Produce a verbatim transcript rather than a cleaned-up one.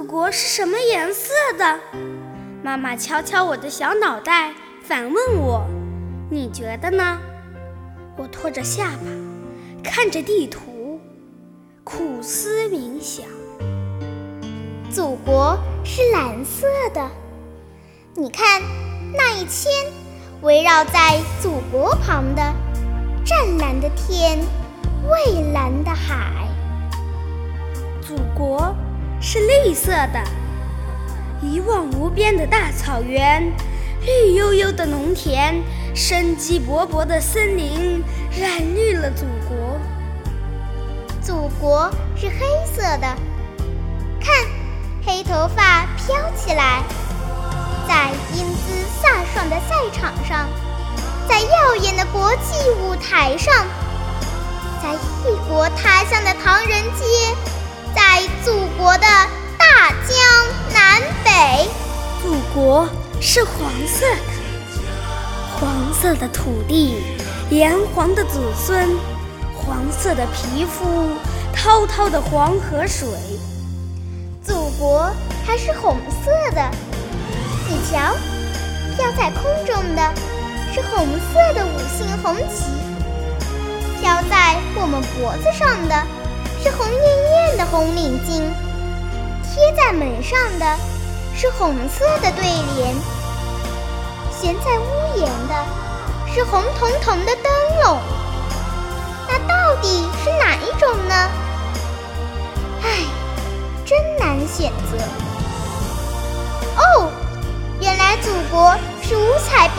国是什么颜色的？妈妈敲敲我的小脑袋，反问我：你觉得呢？我托着下巴，看着地图，苦思冥想。 祖国是蓝色的，你看那一圈围绕在祖国旁的湛蓝的天，蔚蓝的海。 祖国是绿色的，一望无边的大草原，绿油油的农田，生机勃勃的森林，染绿了祖国。 祖国是黑色的，看，黑头发飘起来，在英姿飒爽的赛场上，在耀眼的国际舞台上，在异国他乡的唐人街，在祖国的大江南北。 祖国是黄色的，黄色的土地，炎黄的子孙，黄色的皮肤，滔滔的黄河水。 祖国还是红色的，你瞧，飘在空中的是红色的五星红旗，飘在我们脖子上的是红艳艳的红领巾，贴在门上的是红色的对联，悬在屋檐的是红彤彤的灯笼。那到底是哪一种呢？唉，真难选择。哦，原来祖国是五彩